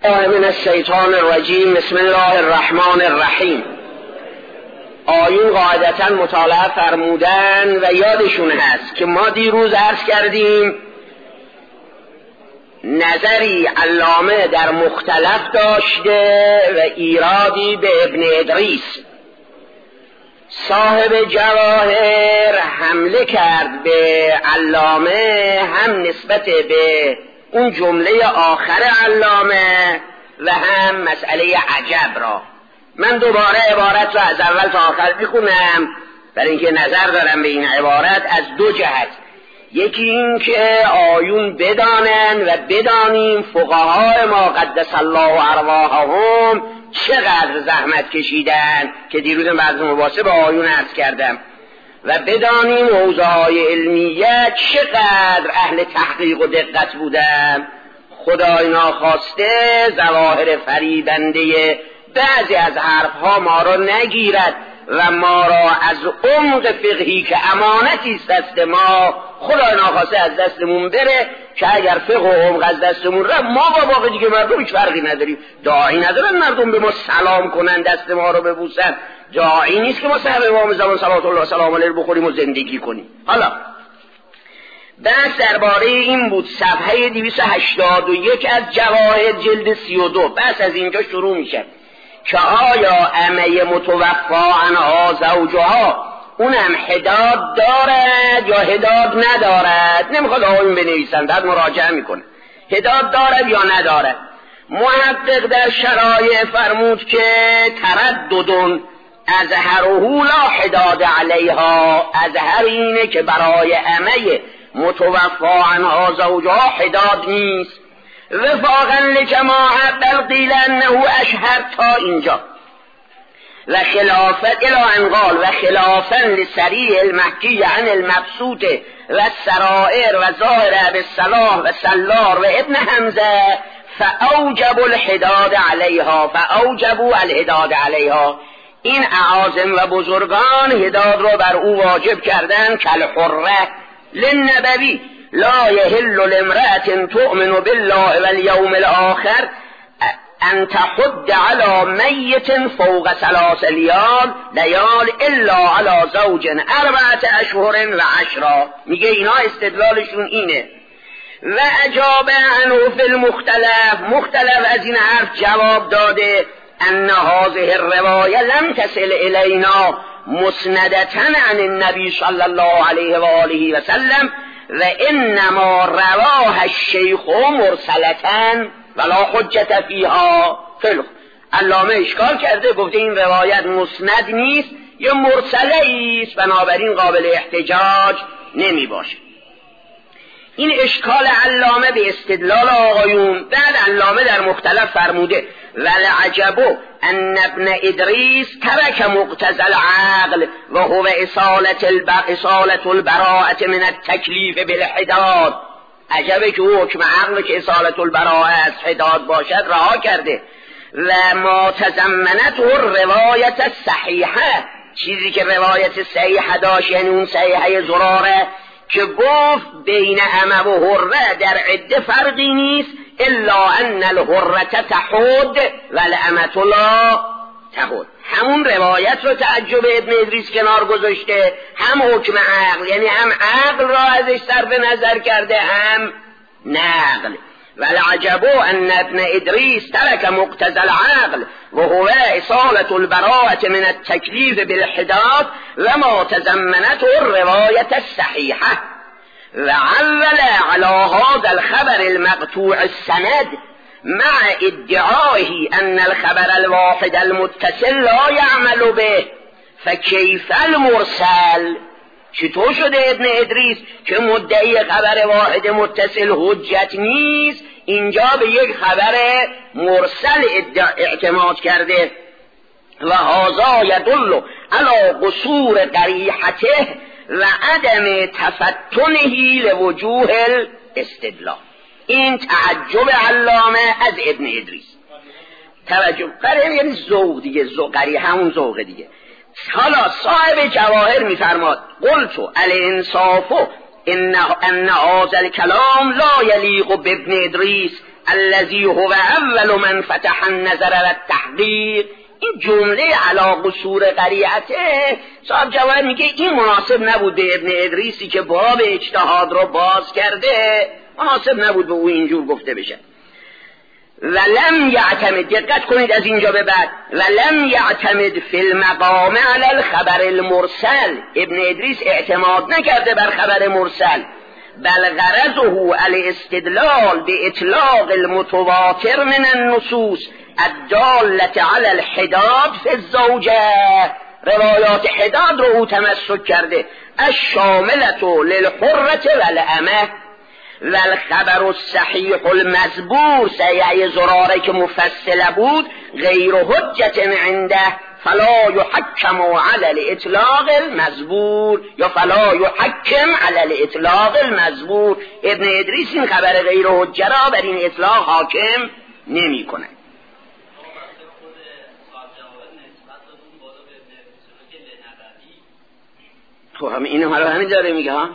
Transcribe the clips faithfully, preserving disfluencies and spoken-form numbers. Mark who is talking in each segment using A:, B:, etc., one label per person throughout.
A: بالله من الشیطان الرجیم. بسم الله الرحمن الرحیم. آیون قاعدتا مطالعه فرمودن و یادشون هست که ما دیروز عرض کردیم نظری علامه در مختلف داشته و ایرادی به ابن ادریس. صاحب جواهر حمله کرد به علامه هم نسبت به اون جمله آخر علامه و هم مسئله عجب را. من دوباره عبارت را از اول تا آخر میخونم برای اینکه نظر دارم به این عبارت از دو جهت. یکی این که آیون بدانن و بدانیم فقهای ما قدس الله ارواحهم چقدر زحمت کشیدن که دیروز بعد مباحثه به آیون عرض کردم، و بدانیم حوزه‌های علمیه چقدر اهل تحقیق و دقت بودن. خدای ناخواسته ظواهر فریبنده بعضی از حرفها ما را نگیرد و ما را از عمق فقهی که امانتی است دست ما خدای ناخواسته از دستمون بره، که اگر فقه و عمق از دستمون رفت ما با باقی دیگه مردم هیچ فرقی نداریم. داعی ندارن مردم به ما سلام کنن، دست ما رو ببوسن. داعی نیست که ما صاحب امام زمان صلوات الله سلام علیه بخوریم و زندگی کنیم. حالا بحث درباره این بود. صفحه دویست و هشتاد و یک از جواهر جلد سی و دو. بحث از اینجا شروع میشه که آیا عمه متوفا عنها زوجها اونم حداد دارد یا حداد ندارد؟ نمیخواد آقایون بنویسن، بعد مراجعه میکنه. حداد دارد یا ندارد؟ محقق در شرایع فرمود که ترددون از هر لا حداد علیها، از هر اینه که برای عمه متوفا عنها زوجها حداد نیست. وفاقا لجماعت بل قیل انه اشهر تا اینجا و خلافت الى انقال و خلافا لسریع المحکی عن المبسوط و السرائر و ظاهر ابی الصلاح و سلار و ابن حمزه فاوجبوا الحداد علیها فاوجبوا الحداد علیها. این اعاظم و بزرگان حداد را بر او واجب کردن. کالحره للنبوی لا یحل لامرأة تؤمن بالله والیوم الاخر ان تحد على میت فوق ثلاث لیال لیال الا على زوج اربعة اشهر و عشرا. میگه اینا استدلالشون اینه. و اجاب عنه فی المختلف، مختلف از این حرف جواب داده ان هذه الروایه لم تصل الینا مسندة عن النبی صلی الله علیه و آله و سلم و انما رواها الشیخ مرسلة ولا حجت فیها. خیلی علامه اشکال کرده، گفته این روایت مسند نیست یا مرسله است، بنابراین قابل احتجاج نمی باشه. این اشکال علامه به استدلال آقایون. بعد علامه در مختلف فرموده ولعجبو ان ابن ادریس ترک مقتضى العقل و هو اصالت اصالت البراءة من التکلیف بالحداد. عجبه که او حکم عقل که اصالت البراءة از حداد باشد رها کرده. و ما تضمنته روایت الصحیحه، چیزی که روایت صحیحه داشت، یعنی اون صحیحه زراره که گفت بین عمه و حره در عده فرقی نیست الا ان الحره تحد و العمه لا تحد. همون روایت رو تعجب ابن ادریس کنار گذاشته، هم حکم عقل، یعنی هم عقل را ازش صرف نظر کرده هم نقل. ولعجبو ان ابن ادریس ترک مقتضى العقل و هو اصالة البراءة من التکلیف بالحداد و ما تضمنته الروایة الصحیحه و عول على هذا الخبر المقطوع السند مع ادعائه ان الخبر الواحد المتصل لا يعمل به فكيف المرسل. چطور شده ابن ادریس که مدعی خبر واحد متصل حجت نیست اینجا به یک خبر مرسل اعتماد کرده؟ و هذا يدل على قصور قریحته و عدم تفتنه لوجوه الاستدلال. این تعجب علامه از ابن ادریس. توجه قریحه یعنی ذوق دیگه، ذوق قریحه همون ذوق دیگه. حالا صاحب جواهر میفرماد قلتو الانصاف ان ان هذا الكلام لا يليق بابن ادریس الذی هو اول من فتح النظر و التحقیق، این جمله علی قصور قریعته صاحب جواهر میگه این مناسب نبود به ابن ادریسی که باب اجتهاد رو باز کرده، مناسب نبود به او اینجور گفته بشه. ولم یعتمد، دقت کنید از اینجا به بعد، ولم یعتمد فی المقام علی الخبر المرسل، ابن ادریس اعتماد نکرده بر خبر مرسل، بل غرضه الاستدلال باطلاق المتواتر من النصوص الدالة علی الحداد فی الزوجه، روایات حداد رو او تمسک کرده، الشاملة للحرة والامه، والخبر الصحیح المذبور سیع زراره که مفصله بود غیر حجت عنده فلا یحکم علی الاطلاق المذبور یا فلا یحکم علی الاطلاق المذبور. ابن ادریس این خبر غیر حجه را بر این اطلاق حاکم نمی کنه. تو هم اینو حالا همین داره میگه ها.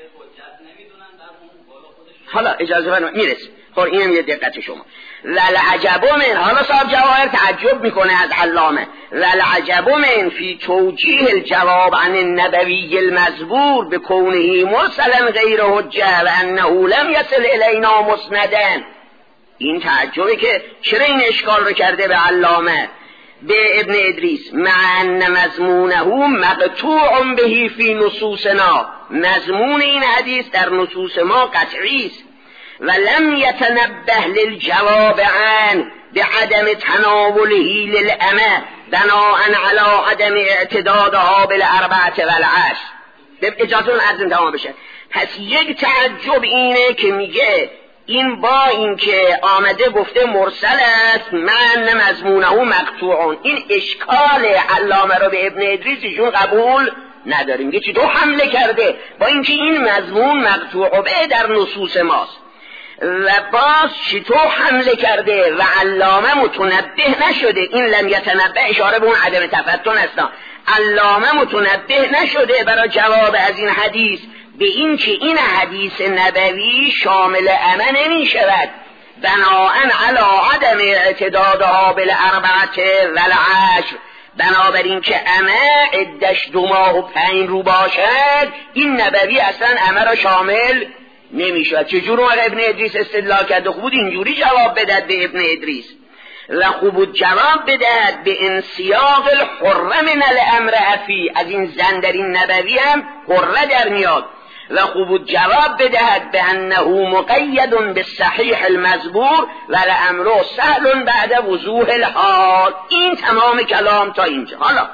A: حالا اجازه بدید میرسه. خب اینم یه دقت شما. للعجب من، حالا صاحب جواهر تعجب میکنه از علامه، للعجب من فی توجیه الجواب عن النبوی المذبور بکونه مرسلا غیر حجه و انه لم یصل الینا مسندا. این تعجبه که چرا این اشکال رو کرده به علامه به ابن ادریس، مع ان مضمونه مقطوع به فی نصوصنا، مضمون این حدیث در نصوص ما قطعی است، و لم یتنبه للجواب عن بعدم تناوله للامه بناء علی عدم اعتدادها بالاربعه والعشر. به اجازه ازم تمام بشه. پس یک تعجب اینه که میگه این با اینکه آمده گفته مرسل است من مضمونه مقطوعون، این اشکال علامه رو به ابن ادریسشون قبول نداریم که چی تو حمله کرده با اینکه این مضمون مقطوع به در نصوص ماست، و باز چطور حمله کرده و علامه متنبه نشده. این لم یتنبه اشاره به اون عدم تفتن است، علامه متنبه نشده برای جواب از این حدیث به این که این حدیث نبوی شامل امه نمی شود بناهن علی عدم اعتدادها بالاربعه والعشر، بنابراین که امه عدش دو ماه و پنج رو باشد این نبوی اصلا امه را شامل نمی شود. چجور اون ابن ادریس استدلال کرده؟ خوب اینجوری جواب بدهد به ابن ادریس، و خوب جواب بدهد به انسیاق الحره من الامر افی، از این زن در این نبوی هم حره در میاد، و خوب جواب بدهد به انه مقید به صحیح المذبور و الامر سهل بعد وضوح الحال. این تمام کلام تا اینجا. حالا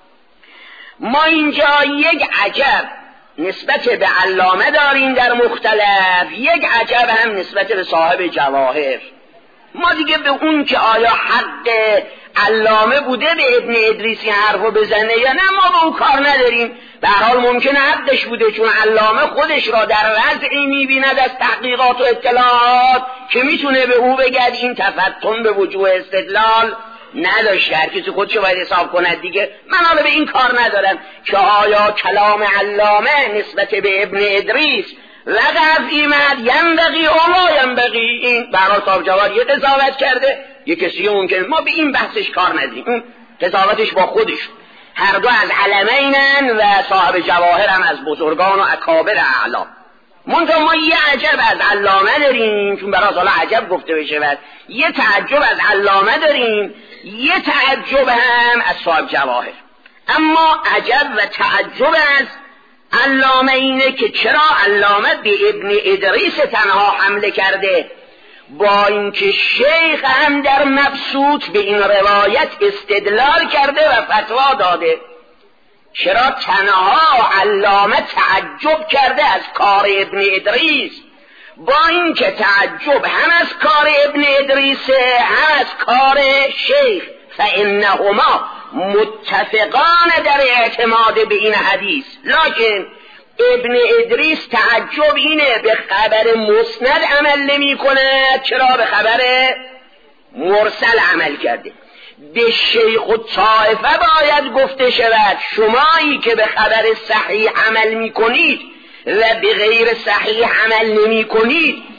A: ما اینجا یک عجب نسبت به علامه داریم در مختلف، یک عجب هم نسبت به صاحب جواهر. ما دیگه به اون که آیا حق علامه بوده به ابن ادریسی حرفو بزنه یا نه ما به اون کار نداریم. به هر حال ممکنه حقش بوده، چون علامه خودش را در وضعی میبیند از تحقیقات و اطلاعات که میتونه به او بگد این تفتن به وجوه استدلال نداشته. هر کسی خودشو باید حساب کند دیگه. من حالا به این کار ندارم که آیا کلام علامه نسبت به ابن ادریس لغو ایمد ینبغی او لا ینبغی، این برای صاحب جواد یه قضاوت کرده، یه کسی ممکنه ما به این بحثش کار نداریم، اون قضاوتش با خودش. هر دو از علمینن و صاحب جواهر هم از بزرگان و اکابر اعلام. منتها ما یه عجب از علامه داریم، چون برای حالا عجب گفته بشه، و یه تعجب از علامه داریم، یه تعجب هم از صاحب جواهر. اما عجب و تعجب از علامه اینه که چرا علامه به ابن ادریس تنها حمله کرده، با اینکه شیخ هم در مبسوط به این روایت استدلال کرده و فتوا داده. چرا تنها علامه تعجب کرده از کار ابن ادریس، با اینکه تعجب هم از کار ابن ادریس هم از کار شیخ، فانهما متفقان در اعتماد به این حدیث، لکن ابن ادریس تعجب اینه به خبر مسند عمل نمی کنه، چرا به خبر مرسل عمل کرده. به شیخ و طائفه باید گفته شود شمایی که به خبر صحیح عمل می کنید و به غیر صحیح عمل نمی کنید،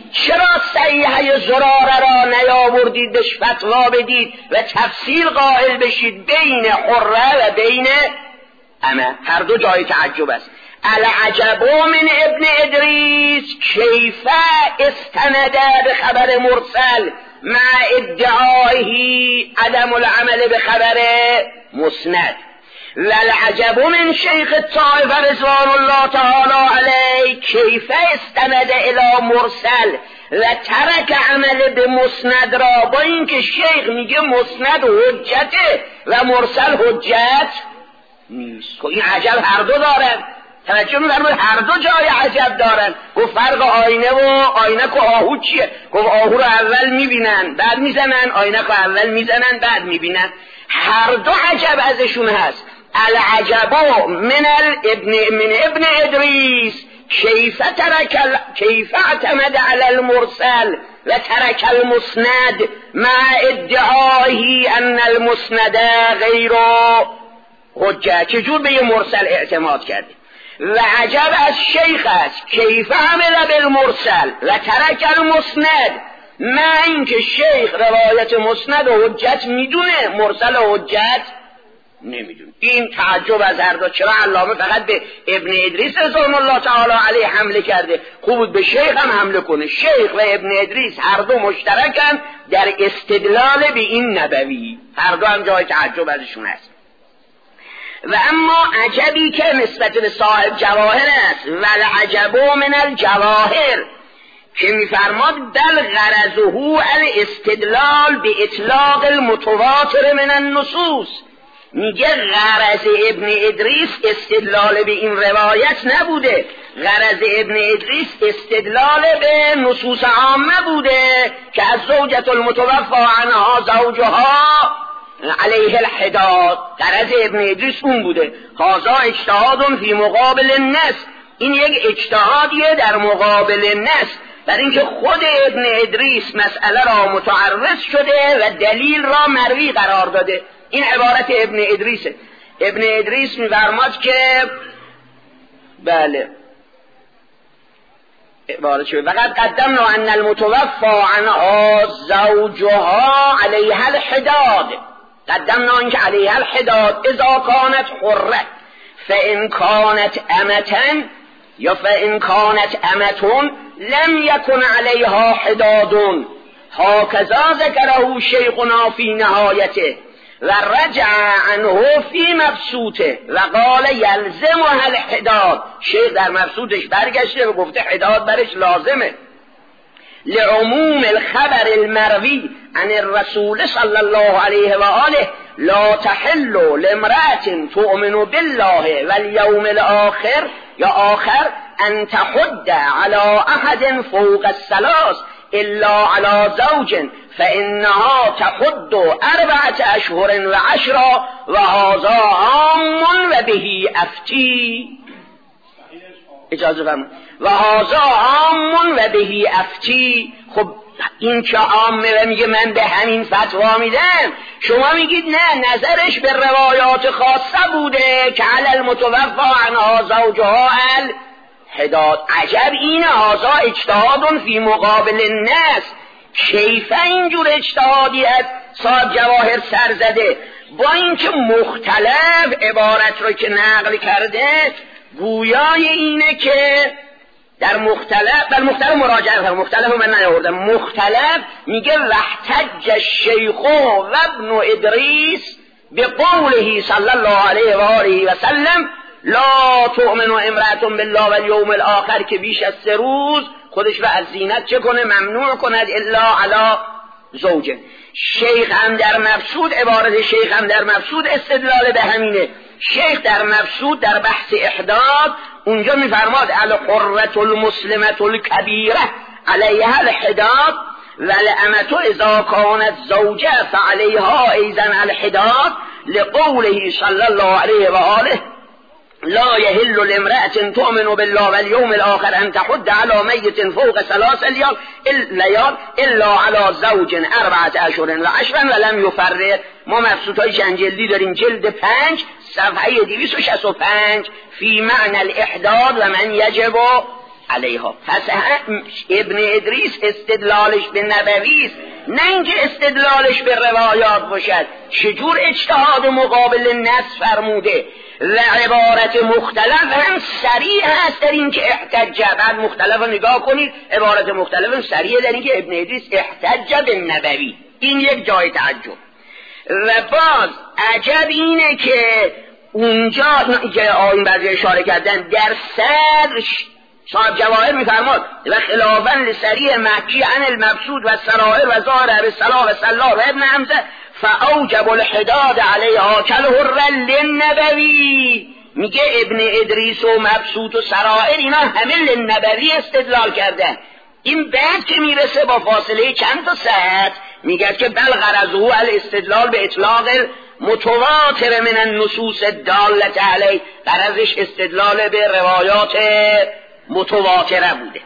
A: چرا صحیحه زراره را نیاوردید بهش فتوا بدید و تفصیل قائل بشید بین حره و بین امه؟ هر دو جای تعجب است. العجب من ابن ادریس کیف استند به خبر مرسل مع ادعایه عدم العمل به خبر مسند. والعجب من شیخ الطائفه رضوان الله تعالی علیه کیف استند الی مرسل و ترک عمل به مسند را، با اینکه شیخ میگه مسند حجته و مرسل حجت نیست. این عجب هر دو دارن. توجه می‌فرمایید هر دو جای عجب دارن. گفت فرق آینه و آینک و آهو چیه؟ گفت آهو رو اول میبینن بعد میزنن، آینک رو اول میزنن بعد میبینن. هر دو عجب ازشون هست. العجب من ابن من ابن ادریس کیف ترک کیف اعتمد علی المرسل و ترک المسند مع ادعایه ان المسند غیر حجت. چجور به یه مرسل اعتماد کرده؟ و عجب از شیخ است کیف عمل بالمرسل و ترک المسند، مع اینکه شیخ روایت مسند و حجت میدونه مرسل و حجت نمیدونه. این تعجب از هر دو. چرا علامه فقط به ابن ادریس رضوان الله تعالی علیه حمله کرده؟ خوب بود به شیخ هم حمله کنه. شیخ و ابن ادریس هر دو مشترکن در استدلال به این نبوی، هر دو هم جای تعجب ازشون هست. و اما عجبی که نسبت به صاحب جواهر است، والعجب من الجواهر که میفرماد بل غرضه الاستدلال به اطلاق المتواتر من النصوص. میگه غرض ابن ادریس استدلال به این روایت نبوده، غرض ابن ادریس استدلال به نصوص عامه بوده که از زوجة المتوفى عنها زوجها علیه الحداد. غرض ابن ادریس اون بوده. هذا اجتهاد فی مقابل النص. این یک اجتهادیه در مقابل النص، برای اینکه خود ابن ادریس مسئله را متعرض شده و دلیل را مروی قرار داده. این عبارت ابن ادریسه. ابن ادریس می‌فرماد که بله عبارت شده وقد قدمنا ان المتوفى عنها زوجها علیها الحداد. قدمنا اینکه علیها الحداد اذا كانت حره فان كانت امة یا فان كانت امة لم يكن عليها حداد. هكذا ذكره شيخنا في نهايته و رجع عنه فی مبسوطه و قال یلزمها الحداد. شیخ در مبسوطش برگشته و گفته حداد برش لازمه. لعموم الخبر المروی عن الرسول صلی الله علیه و آله لا تحل لامرأة تؤمن بالله والیوم الاخر یا آخر ان تحد على احد فوق الثلاث الا على زوج فانها تحد اربعة اشهر و عشرا و هذا عام و به افتی. اجازه فرمایید. و هذا عام و به افتی. خب این که عامه و میگه من به همین فتوا میدم، شما میگید نه نظرش به روایات خاصه بوده که علی المتوفى عنها زوجها الحداد. عجب اینه. هذا اجتهاد فی مقابل الناس. کیف اینجور اجتهادی از صاحب جواهر سر زده، با اینکه مختلف عبارت رو که نقل کرده گویای اینه که در مختلف در مختلف مراجعه کرده. مختلف من نیاوردم. مختلف میگه واحتج الشیخ و ابن ادریس بقوله صلی الله علیه و آله و سلم لا تؤمن امرأة بالله والیوم الاخر که بیش از سه روز خودش رو از زینت چه کنه؟ ممنوع کند الا علی زوجه. شیخ هم در مبسوط، عبارت شیخ هم در مبسوط استدلال به همینه. شیخ در مبسوط در بحث احداد اونجا میفرماد الحرة المسلمة الكبیره علیها الحداد والامة اذا كانت زوجه فعليها ایضا الحداد لقوله صلی الله علیه و آله لا يحل لامرأة تؤمن بالله واليوم الآخر أن تحد على ميت فوق ثلاث ليال إلا على زوج أربعة أشهر وعشرا ولم يفرق. ما مبسوطای چند جلدی داریم. جلد پنج صفحه دویست و شصت و پنج فی معنی الاحداد و من یجب علیها. پس ابن ادریس استدلالش به نبوی است، نه اینکه استدلالش به روایات باشد. چجور اجتهاد مقابل نص فرموده و عبارت مختلف هم صریح هست در این که احتج. بعد مختلف رو نگاه کنید، عبارت مختلف هم صریح در این که ابن ادریس احتج به نبوی. این یک جای تعجب. و باز عجب اینه که اونجا که آیین بعضی اشاره کردن در صدرش صاحب جواهر میفرماد و خلافاً لصریح مکی عن المبسوط و سرائر و ظاهر ابی الصلاح و سلار و ابن حمزه فاوجب الحداد علیها کالحر للنبوی. میگه ابن ادریس و مبسوط و سرائر اینا همه للنبوی استدلال کردن. این بعد که میرسه با فاصله چند تا ساعت میگه که بل غرضه الاستدلال به اطلاق متواتر من النصوص الدالة علیه، غرضش استدلال به روایات متواتره بوده.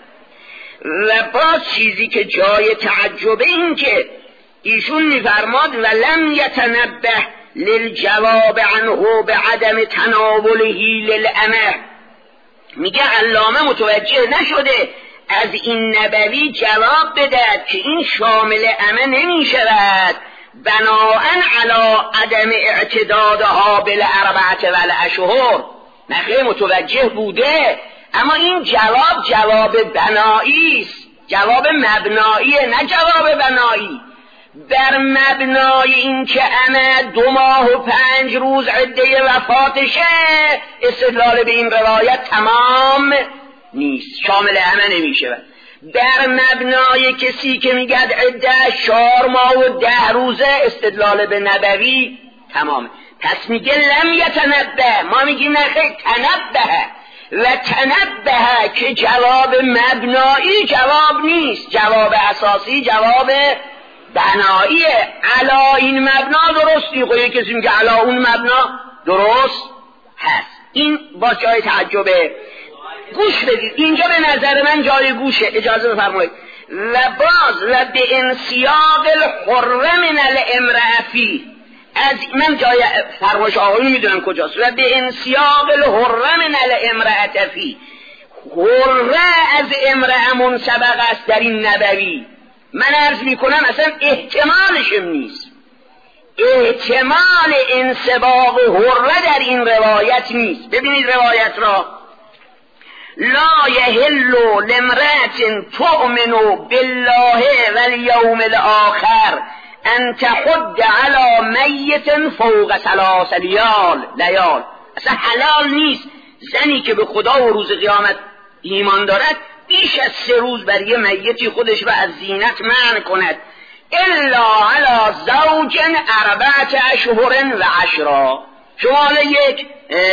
A: و باز چیزی که جای تعجبه این که ایشون میفرماد و لم یتنبه للجواب عنه به عدم تناوله للامه. میگه علامه متوجه نشده از این نبوی جواب بدهد که این شامل امه نمی شود بناءً علی عدم اعتدادها بالاربعه والاشهر. نخیر متوجه بوده، اما این جواب جواب بنایی است، جواب مبنایی نه جواب بنایی. بر مبنای این که امه دو ماه و پنج روز عده وفاتشه استدلال به این روایت تمام نیست، شامل امه نمیشه. بر مبنای کسی که میگد عده چهار ماه و ده روزه استدلال به نبوی تمامه. پس میگه لم یتنبه، ما میگیم نخیر تنبه. و تنبه که جواب مبنایی جواب نیست، جواب اساسی جواب بناییه. علا این مبنا درستی، خب یک کسی میگه علا اون مبنا درست هست. این با جای تعجبه. گوش بدید، اینجا به نظر من جای گوشه، اجازه بفرمایید. و باز و به انسیاق الحر من الامرأة فی، از من جای فرمایش آقایون میدونم کجاست. و به انسیاق الحر من الامرأة فی، حره از امرأة منسبق است در این نبوی. من عرض میکنم اصلا احتمالشم نیست، احتمال انسباق حره در این روایت نیست. ببینید روایت را: لا یحل لامرأة تؤمن بالله والیوم الاخر ان تحد علی میت فوق ثلاث لیال لیال. اصلا حلال نیست زنی که به خدا و روز قیامت ایمان دارد بیش از سه روز بر یه میتی خودش و از زینت منع کند، الا علی زوج اربعة اشهر و عشرا. شما یک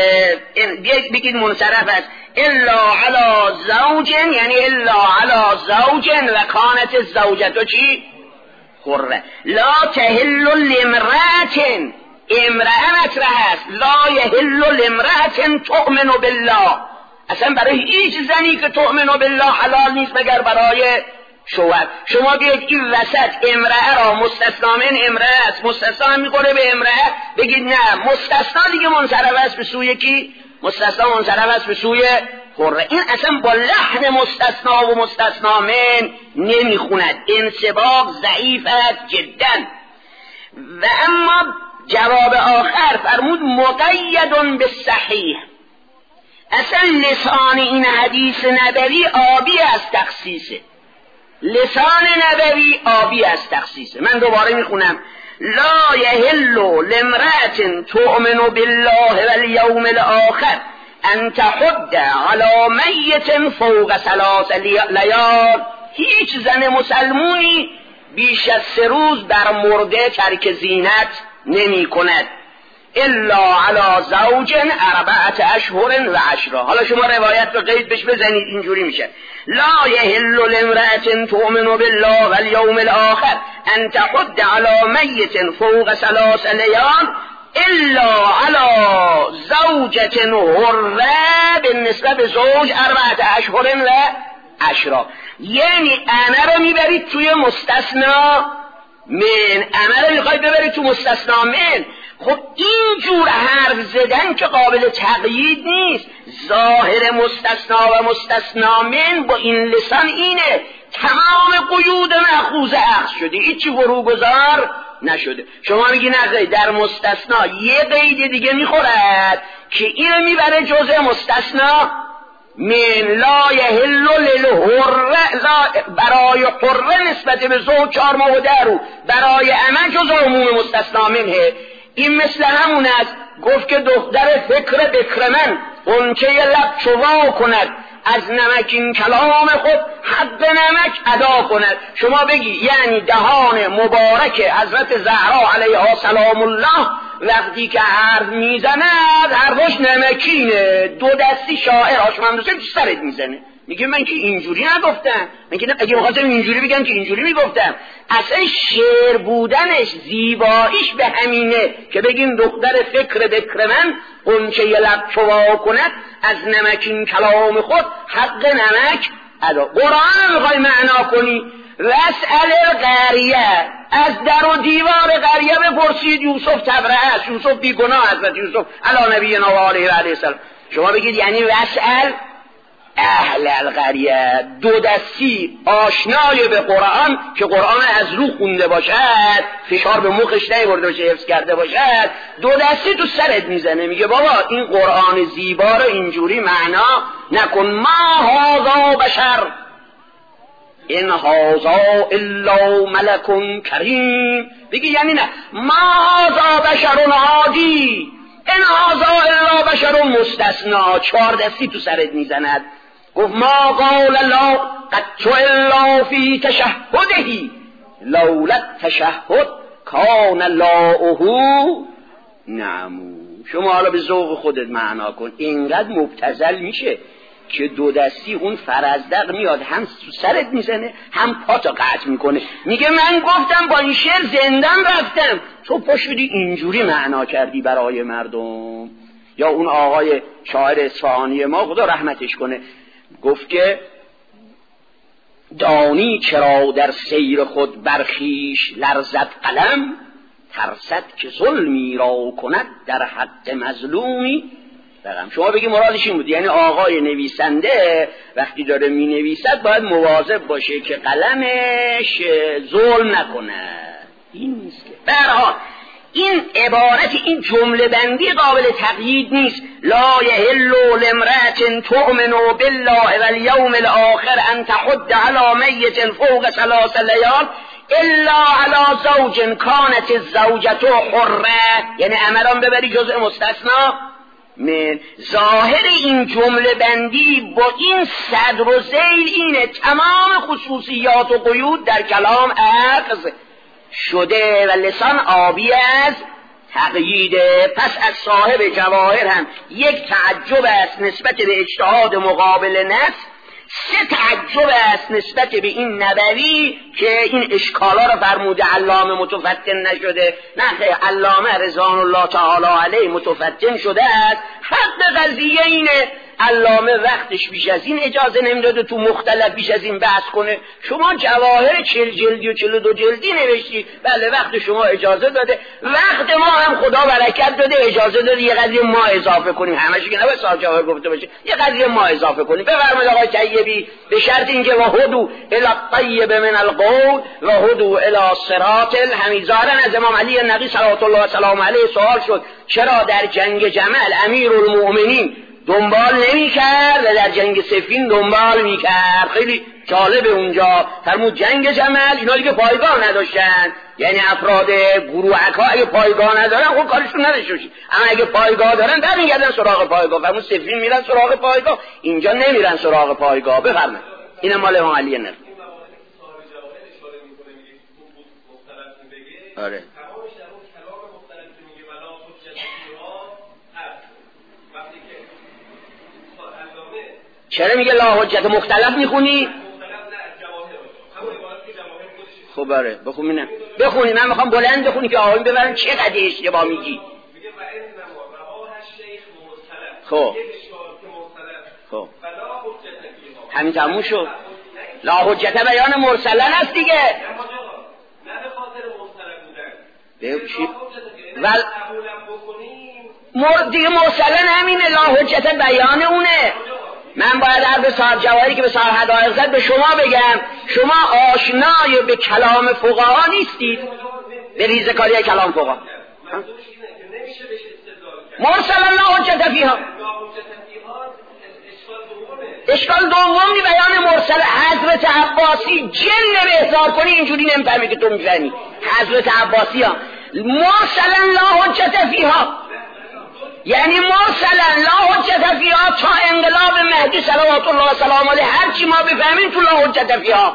A: بگید منصرف است، الا علی زوج یعنی الا علی زوج و کانت الزوجه چی؟ حره. لا تحل لامرأة، امرأة مطرح است، لا یحل لامرأة تؤمن بالله. اصلا برای هیچ زنی که تؤمن بالله حلال نیست مگر برای شوهر. شما بیاید این وسط امرأة را مستثنا من امرأة است، مستثنا میکنه به امرأة، بگید نه مستثنا دیگه منصرف است به سوی کی؟ مستثنا منصرف است به سوی حره. این اصلا با لحن مستثنا و مستثنا من نمیخوند، انسباق ضعیف است جدا. و اما جواب آخر فرمود مقید به صحیح. اصلا لسان این حدیث نبوی آبی از تخصیصه، لسان نبوی آبی از تخصیصه. من دوباره میخونم: لا یحل لامرأة تؤمن بالله والیوم الاخر ان تحد علی میت فوق ثلاث لیال. هیچ زن مسلمونی بیش از سه روز بر مرده ترک زینت نمی کند، الا علی زوج اربعة اشهر و عشرا. حالا شما روایت به قید بش بزنید اینجوری میشه: لا یحل لامرأة تؤمن بالله والیوم الاخر ان تحد علی میت فوق ثلاث لیال الا علی زوجة حره بالنسبه به زوج اربعة اشهر و عشرا. یعنی انا رو میبرید توی مستثنا من عمل میخوای ببری تو مستثنا من. خب این جور حرف زدن که قابل تقیید نیست. ظاهر مستثنا و مستثنا من با این لسان اینه، تمام قیود مأخوذ اخذ شده، هیچی فروگذار نشده. شما میگی نه، در مستثنا یه قید دیگه میخورد که اینو میبره جزء مستثنا من. لا یحل للحر، برای حره نسبت به زوج چهار ماه و درو، برای عمل جزء عموم مستثنا منه. این مثل همون است گفت که دختر فکر بکرمن غنچه لب چوا کند، از نمک این کلام خود حق نمک ادا کند. شما بگی یعنی دهان مبارک حضرت زهرا علیها سلام الله وقتی که حرف میزند حرفش نمکینه، دو دستی شاعر هاشمندوسه تو سرت میزنه. میگه من که اینجوری نگفتم، من که اگه بخواستم اینجوری بگم که اینجوری میگفتم. اصلا شعر بودنش زیباییش به همینه که بگیم دختر فکر بکر من غنچه لب چوا کند، از نمک این کلام خود حق نمک ادا. قرآن میخوای معنا کنی، واسأل القریه، از در و دیوار قریه بپرسید یوسف تبرئه است، یوسف بیگناه حضرت یوسف علی نبینا و آله و علیه السلام. شما بگید یعنی واسأل اهل القریه، دو دستی آشنای به قرآن که قرآن از رو خونده باشد، فشار به مخش نیورده باشه، حفظ کرده باشد، دو دستی تو سرت میزنه. میگه بابا این قرآن زیبا رو اینجوری معنا نکن. ما هذا بشر این هذا الا ملک کریم. بگی یعنی نه، ما هذا بشر عادی، این هذا الا بشر مستثنا، چهار دستی تو سرت میزند. گفت ما قال لا قد الا فی تشهده لولا التشهد کان لاؤه نعمو. شما حالا به ذوق خودت معنا کن. اینقدر مبتذل میشه که دو دستی اون فرزدق میاد هم تو سرت میزنه هم پاتو قطع میکنه. میگه من گفتم با این شعر زندم رفتم، تو پا شدی اینجوری معنا کردی برای مردم. یا اون آقای شاعر اصفهانی ما خدا رحمتش کنه گفت که دانی چرا در سیر خود برخیش لرزد قلم، ترسد که ظلمی را کند در حق مظلومی رقم. شما بگی مرادش این بود، یعنی آقای نویسنده وقتی داره می نویسد باید مواظب باشه که قلمش ظلم نکنه. این نیست که برها این عبارت، این جمله بندی قابل تقیید نیست. لا یحل لامرأة تؤمن بالله والیوم الاخر ان تحد علی میت فوق ثلاث لیال الا علی زوج کانت الزوجة حره، یعنی امران ببری جزء مستثنا من. ظاهر این جمله بندی با این صدر و ذیل اینه تمام خصوصیات و قیود در کلام اخذ شده و لسان آبی از تقییده. پس از صاحب جواهر هم یک تعجب است نسبت به اجتهاد مقابل نص، سه تعجب است نسبت به این نبوی که این اشکالا رو فرموده علامه متفتن نشده. نه، علامه رضوان الله تعالی علیه متفتن شده است. حد قضیه اینه علامه وقتش بیش از این اجازه نمیداده تو مختلف بیش از این بحث کنه. شما جواهر چل جلدی و چل دو جلدی نوشتی، بله وقت شما اجازه داده، وقت ما هم خدا برکت داده اجازه داده یه قضیه ما اضافه کنیم. همش که نباید صاحب جواهر گفته باشه، یه قضیه ما اضافه کنیم. بفرمایید آقای طیبی به شرط اینکه وهدو الی الطیب من القول وهدو الی الصراط الحمید. ظاهرا از امام علی نقی صلوات الله و سلام علیه سوال شد چرا در جنگ جمل امیرالمؤمنین دنبال نمی کرد و در جنگ صفین دنبال می کرد. خیلی جالب اونجا فرمود جنگ جمل اینا دیگه پایگاه نداشتن، یعنی افراد گروهک ها اگه پایگاه ندارن خب کارشون نداشته باشی، اما اگه پایگاه دارن در میگردن سراغ پایگاه. فرمود صفین میرن سراغ پایگاه، اینجا نمیرن سراغ پایگاه. بفرمایید این مال امام علی نقی. آره چرا میگه لا حجت مختلف میخونی؟ خب باره بخونی نه بخونی، من میخوام بلند بخونی که آقایون ببرن چقدر اشتباه میگی. خب خب همین تموم شد. لا حجت بیان مرسلن است دیگه. چی؟ ول دیگه مرسلا همینه، لا حجت بیان اونه. من باید هر به صاحب جواهری که به صاحب حدائق زد به شما بگم شما آشنای به کلام فقها نیستید، به ریزکاری کلام فقها. مرسلا لا حجت فیها. اشکال دومی بیان مرسل حضرت عباسی جن بهزار کنی اینجوری نمیفهمی که تو میزنی. حضرت عباسی ها مرسلا لا حجت فیها، یعنی مرسلا لا حجت فیها تا انقلاب مهدی صلوات الله سلام علیه هر چی ما بفهمیم تو لا حجت فیها.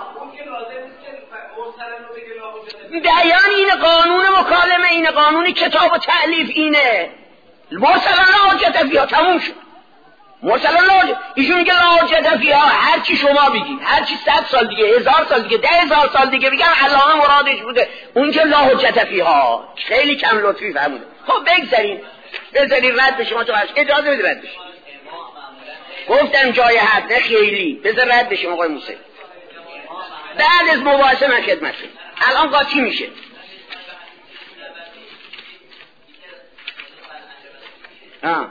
A: بیان این قانون مکالمه، این قانون کتاب و تألیف اینه. مرسلا لا حجت فیها تموم شد. مرسلا لا حجت، ایشون که لا حجت فیها هر چی شما بگید، هر چی صد سال دیگه، هزار سال دیگه، ده هزار سال دیگه بگم علامه مرادش بوده، اون که لا حجت فیها خیلی کم لطفی فرموده. خب بگذارین بذارین رد بشه، ما تو عرض اجازه بده رد بشه. گفتم جای حد نه خیلی، بذار رد بشه آقای موسی. بعد از مباحثه من خدمت کنم. الان قاطی میشه. آه.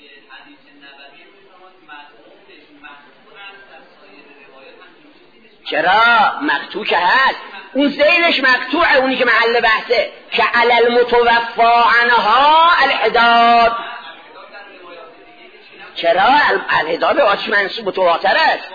A: چرا؟ مقطوع که هست، اون زیلش مقطوعه، اونی که محل بحثه که علل متوفا عنها الحداد. چرا؟ الحداد آتش منصوب متواتر است.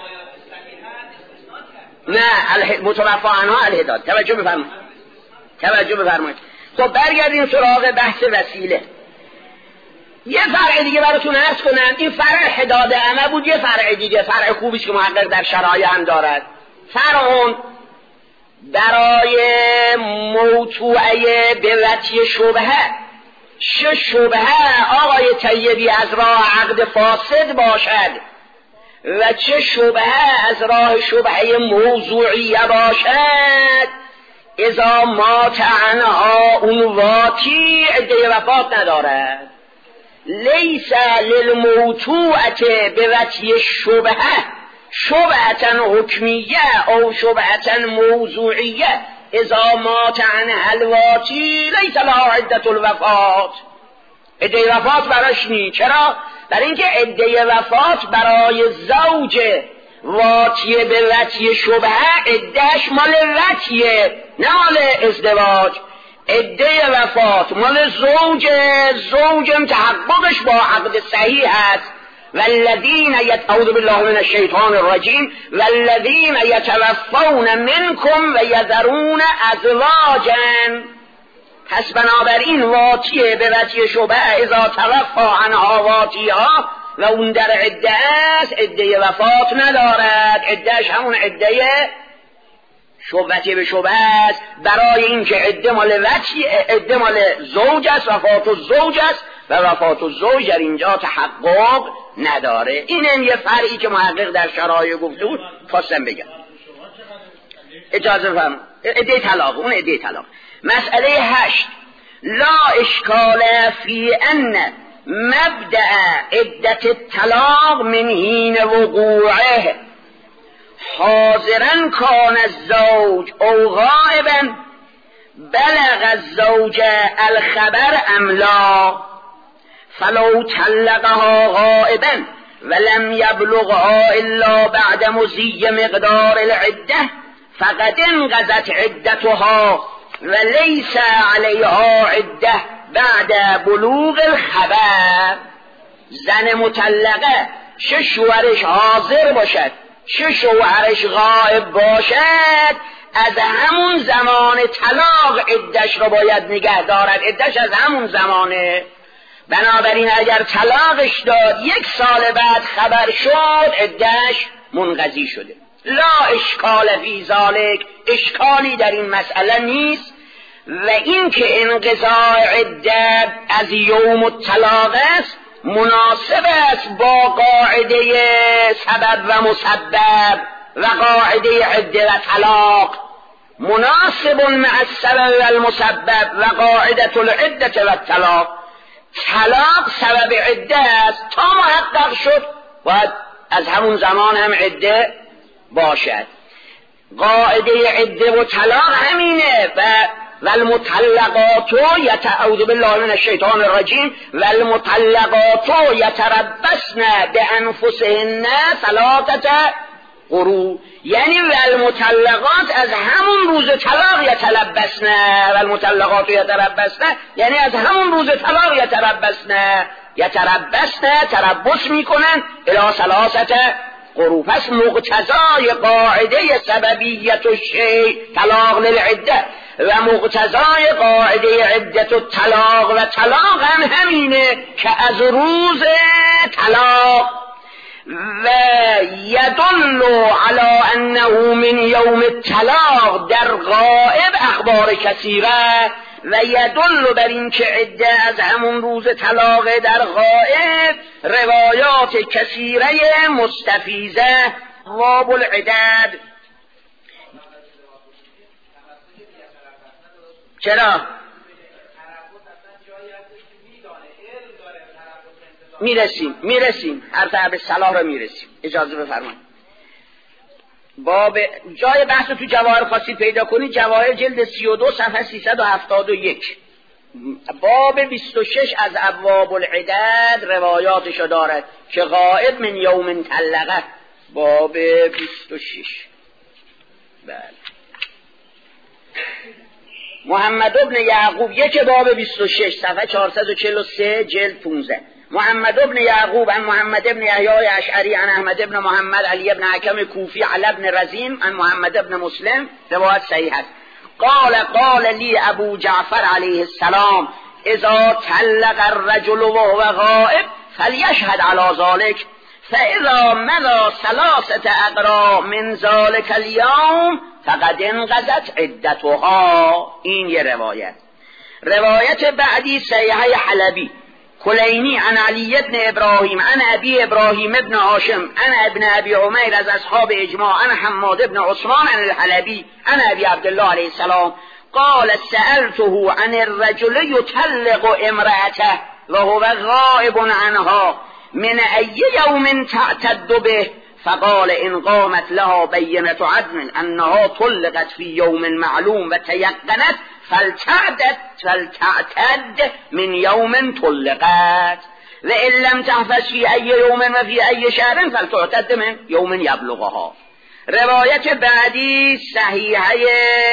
A: نه متوفا عنها الحداد. توجه بفرمایید، توجه بفرمایید. خب برگردیم سراغ بحث وسیله. یه فرع دیگه براتون عرض کنم. این فرع حداد عمه بود، یه فرع دیگه، فرع خوبیش که محقق در شرایع هم دارد. فرعون برای موضوعه به وجه شبهه، چه شبهه آقای طیبی از راه عقد فاسد باشد و چه شبهه از راه شبهه موضوعیه باشد، اذا مات عنها اون واتی عده وفات ندارد. لیس للموضوعه به وجه شبهه شبهتن حکمیه او شبهتن موضوعیه اذا مات عنها الواتی لیس لها عدت الوفات. عده وفات براش نی. چرا؟ برای اینکه عده وفات برای زوج واتی به وطی شبهه عدهش مال وطیه نه مال ازدواج. عده وفات مال زوج، زوجم تحققش با عقد صحیح هست. والذین اعوذ بالله من الشیطان الرجیم والذین یتوفون منکم و یذرون ازواجا. پس بنابراین واطیه به وجه شبهه اذا توفا عنها واطیها و اون در عده است، عده وفات ندارد. عدهش همون عده شبهه به شبهه است، برای اینکه عده مال وطی، عده مال زوج است، وفات الزوج است و وفات الزوج در اینجا تحقق نداره. این یه فرعی که محقق در شرایع گفته بود خواستم بگم. اجازه فرم عده طلاق، اون عده طلاق. مسئله هشت، لا اشکال فی ان مبدأ عدت الطلاق من حین وقوعه حاضرا کان الزوج او غائبا بلغ الزوج الخبر ام لا، فلو طلقها غائبا ولم يبلغها الا بعد مضی مقدار العده فقد انقضت عدتها وليس عليها عده بعد بلوغ الخبر. زن مطلقه چه شوهرش حاضر باشد چه شوهرش غائب باشد از همون زمان طلاق عدش رو باید نگه دارد. عدش از همون زمانه. بنابراین اگر طلاقش داد یک سال بعد خبر شد عدش منقضی شده. لا اشکال فی ذالک، اشکالی در این مسئله نیست. و این که انقضاء عده از یوم الطلاق است مناسب است با قاعده سبب و مسبب و قاعده عده و طلاق. مناسب مع السبب و المسبب و قاعده العده و الطلاق. طلاق سبب عده است، تا محقق شد باید از همون زمان هم عده باشد. قاعده عده و طلاق همینه و والمطلقات یتعوذ بالله من الشیطان الرجیم والمطلقات یتربصن بانفسهن ثلاثه قروء، یعنی والمطلقات از همون روز طلاق یتلبسن، والمطلقات یتربصن یعنی از همون روز طلاق یتربصن، یتربصن تربص میکنن الی ثلاثه قروء. پس مقتضای قاعده سببیت الشیء طلاق للعده و مقتضای قاعده عدت الطلاق و طلاق هم همینه که از روز طلاق و یدل علی انه من یوم الطلاق در غائب اخبار کثیره و یدل بر این که عده از همون روز طلاق در غائب روایات کثیره مستفیضه. باب العدد چرا؟ میرسیم میرسیم حرف به صلاح رو میرسیم، اجازه بفرمایید. باب جای بحث تو جواهر خاصی پیدا کنید، جواهر جلد سی و دو صفحه سیصد و هفتاد و یک، باب بیست و شش از ابواب العدد روایاتشو دارد که غائب من یوم طلقه. باب بیست و شش. بله محمد ابن یعقوب، یک باب بیست و شش صفحه چهارصد و چهل و سه جلد پانزده. محمد ابن یعقوب عن محمد ابن یحیی اشعری عن احمد ابن محمد علی ابن حکم کوفی علی ابن رزین عن محمد ابن مسلم، روایت صحیح است. قال قال لی ابو جعفر علیه السلام اذا طلق الرجل وهو غائب فلیشهد علی ذلك فاذا مضى ثلاثه اقرا من ذلك اليوم فقد انقضت عدتها. این یه روایت. روایت بعدی صحیحه حلبی کلینی عن علی ابن ابراهیم عن ابی ابراهیم ابن هاشم عن ابن ابی عمیر از اصحاب اجماع عن حماد ابن عثمان عن الحلبی عن ابی عبدالله علیه السلام قال سألته عن الرجل يطلق امرأته وهو غائب عنها من ای یوم تعتد به فقال ان قامت لها بینة عدل انها طلقت في يوم معلوم و تيقنت فلتعتد فلتعتد من يوم طلقت و ان لم تحفظ في ای یوم و في ای شهر فلتعتد من يوم یبلغها. روایت بعدی صحیحه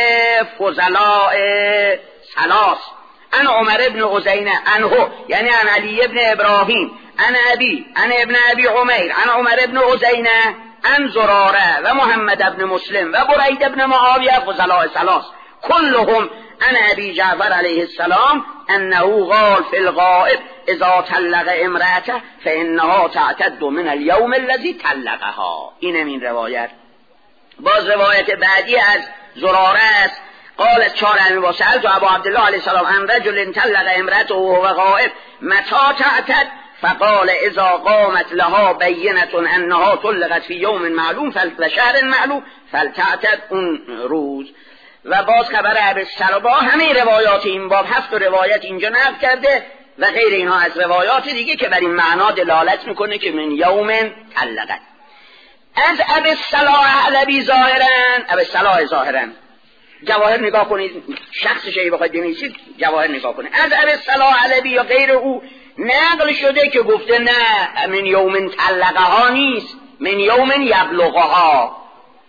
A: فضلاء ثلاث عن عمر ابن عزینه عنه یعنی عن علی ابن ابراهیم عن ابی عن ابن ابی عمیر عن عمر ابن عزینه عن زراره و محمد ابن مسلم و برید ابن معاویه فضلاء ثلاث كلهم عن ابي جعفر علیه السلام انه قال في الغائب اذا طلق امرأته فانها تعتد من اليوم الذي طلقها. اینم این روایت. باز روایت بعدی از زراره است. قال چهار و سألت ابو عبدالله علیه السلام عن رجل طلق امرأته وهو غائب متى تعتد فقال اذا قامت لها بینة انها طلقت في يوم معلوم فشهر معلوم فلتعتد اون روز. و باز خبر ابوالسلام با همه روایات این باب هفت روایت اینجا نقل کرده و غیر اینها از روایات دیگه که بر این معنا دلالت میکنه که من یوم طلقت. از ابوالسلام حلبی ظاهرا ابوالسلام ظاهرا جواهر نگاه کنید، شخصش اگه بخواید بنویسید جواهر نگاه کنید. از ابوالسلام حلبی یا غیر او نقل شده که گفته نه من یوم طلقها نیست، من یوم یبلغها.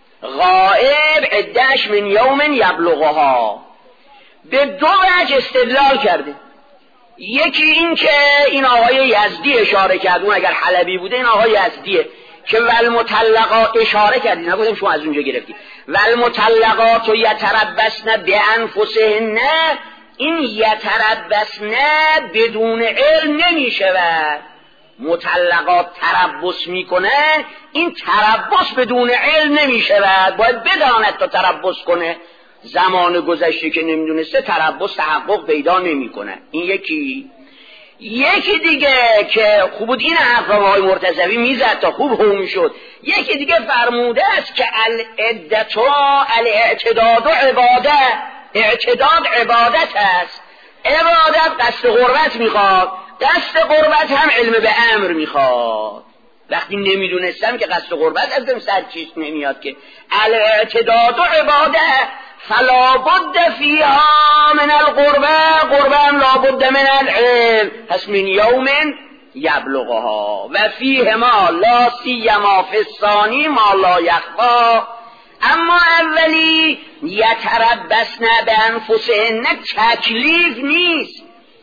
A: غائب عدهش من یوم یبلغها. به دو وجه استدلال کرده. یکی این که این آقای یزدی اشاره کرد، اون اگر حلبی بوده این آقای یزدیه که والمطلقات اشاره کردی، نگفتم شما از اونجا گرفتی. والمطلقات یتربصن بانفسهن، این یتربصن بدون علم نمیشود. مطلقات تربص میکنه، این تربص بدون علم نمیشود، باید بداند تا تربص کنه. زمان گذشته که نمیدونسته تربص تحقق پیدا نمیکنه. این یکی. یکی دیگه که خوب بود این احکام های مرتضوی میزد تا خوب هم شد. یکی دیگه فرموده است که العدت و الاعتداد و عبادت، اعتداد عبادت است. عبادت قصد قربت میخواد، قصد قربت هم علم به امر میخواد. وقتی نمیدونستم که قصد قربت ازم سر چیز نمیاد که الاعتداد و عبادت. فلا بد فیها من القربه، قربه هم لا بد من العلم، پس من یوم یبلغها و فیه ما لا سیما فی الثانی ما لا یخفا. اما اولی یتربصن بانفسهن تکلیف نیست،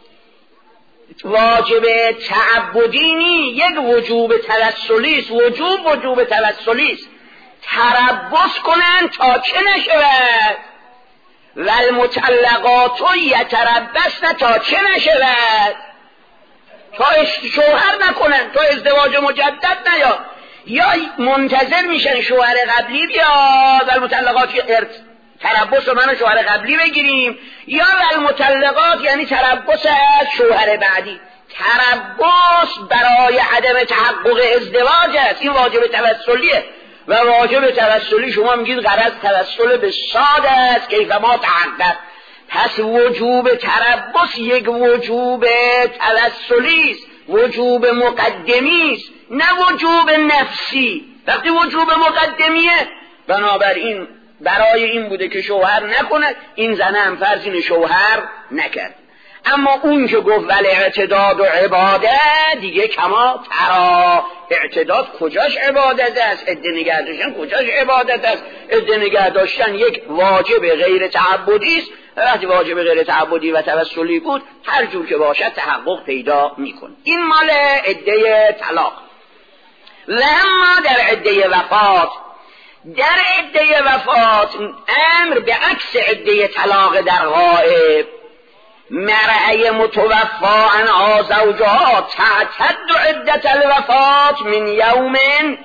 A: واجب تعبدی نیست، یک وجوب توسلی است. وجوب وجوب توسلی است، تربص کنن تا چه نشود. و المطلقات یتربصن تا چه نشود، تا شوهر نکنن، تا ازدواج مجدد نیاد، یا منتظر میشن شوهر قبلی بیاد. و المطلقات تربص من شوهر قبلی بگیریم، یا المطلقات یعنی تربص از شوهر بعدی. تربص برای عدم تحقق ازدواج است، این واجب توسلیه. و واجب توسلی شما میگید غرض توسل به صاد است کیف ما تحقق. پس وجوب تربص یک وجوب توسلی است، وجوب مقدمی است، نه وجوب نفسی. وقتی وجوب مقدمیه بنابراین برای این بوده که شوهر نکنه، این زنه هم فرض اینه شوهر نکرد. اما اون که گفت ولی اعتداد و عبادت دیگه کما ترا، اعتداد کجاش عبادت است، عده نگه داشتن کجاش عبادت است. عده نگه داشتن یک واجب غیر تعبدی است، وقتی واجب غیر تعبدی و توسلی بود هر جور که باشد تحقق پیدا میکنه. این مال عده طلاق. و اما در عده وفات، در عده وفات امر به عکس عده طلاق در غائب. مرأی متوفا عنها زوجها تعتد عدت الوفات من یوم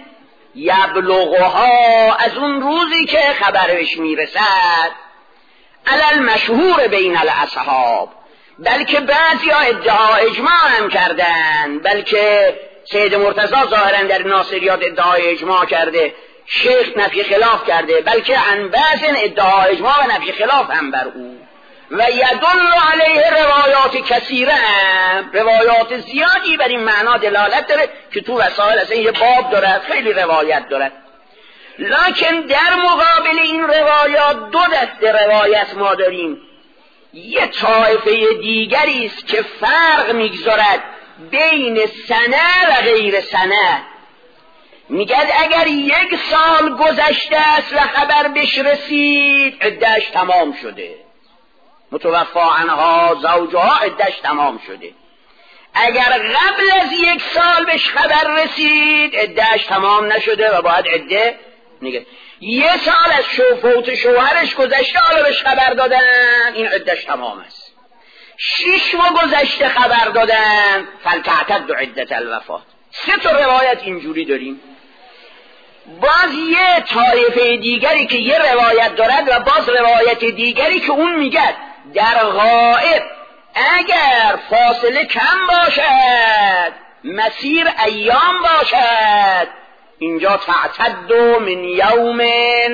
A: یبلغها، از اون روزی که خبرش میرسد. علل مشهور بین الاصحاب، بلکه بعضی ها ادعا اجماع هم کردن، بلکه سید مرتضی ظاهرا در ناصریات ادعای اجماع کرده، شیخ نفی خلاف کرده، بلکه عن بعض ادعا اجماع و نفی خلاف هم بر او. و یدل علیه روایات کثیره، هم روایات زیادی بر این معنا دلالت داره که تو وسائل اصلا یه باب دارد، خیلی روایت دارد. لکن در مقابل این روایات دو دسته روایت ما داریم. یه طایفه دیگری است که فرق میگذارد بین سنه و غیر سنه. میگد اگر یک سال گذشته است و خبر بهش رسید عده‌اش تمام شده، متوفا عنها زوجها عده‌اش تمام شده. اگر قبل از یک سال بهش خبر رسید عده‌اش تمام نشده و باید عده نگه. یه سال از شو فوت شوهرش گذشته حالا بهش خبر دادن، این عده‌اش تمام است. شش ماه گذشته خبر دادن، فلتعتد عدت الوفات. سه تا روایت اینجوری داریم. باز یه طایفه دیگری که یه روایت دارد و باز روایت دیگری که اون میگه در غائب اگر فاصله کم باشد، مسیر ایام باشد، اینجا تعتد من یوم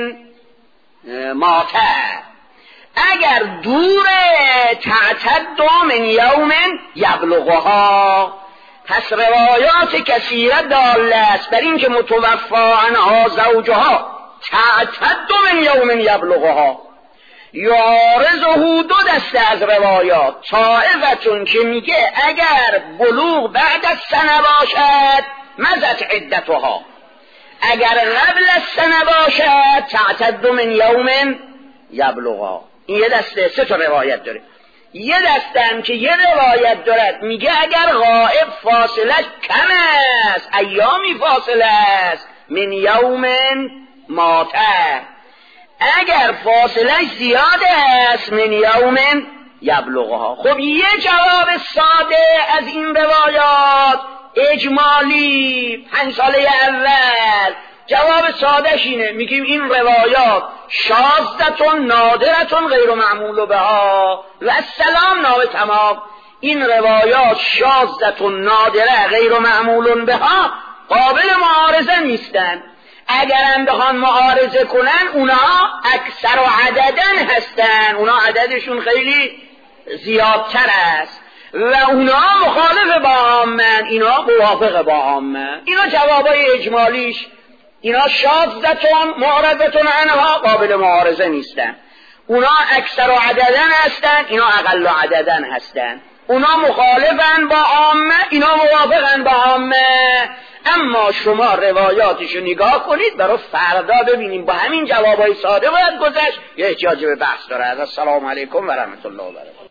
A: ماته. اگر دور تعتد من یوم یبلغها. پس روایات کثیره داله است بر این که متوفا عنها زوجها تعتد من یوم یبلغها. یارزه دو دسته از روایات، طائفتون که میگه اگر بلوغ بعد از سنه باشد مزت عدتها، اگر قبل از سنه باشد تعتد من یوم یبلغها. این یه دسته، سه تا روایت داره. یه دستم که یه روایت دارد میگه اگر غائب فاصله کم است، ایامی فاصله است، من یوم ماته. اگر فاصله زیاد است، من یوم یبلغها. خب یه جواب ساده از این روایات اجمالی پنج ساله اول جواب سادهش اینه، میگیم این روایات شاذتون نادرتون غیر معمول بها و السلام ناو تمام. این روایات شاذتون نادره غیر معمول بها قابل معارضه نیستن. اگر هم بخوان معارضه کنن اونا اکثر و عددن هستن، اونا عددشون خیلی زیادتر است و اونا مخالف با عامن، اینا موافق با عامن. اینا جوابای اجمالیش، اینا شاذتون معارضتون عنها قابل معارضه نیستن. اونا اکثر عددن هستن، اینا اقل عددن هستن. اونا مخالفن با عامه، اینا موافقن با عامه. اما شما روایاتشو نگاه کنید برای فردا ببینیم با همین جوابای ساده باید گذشت یا احتیاج به بحث داره. السلام علیکم و رحمت الله و برکاته.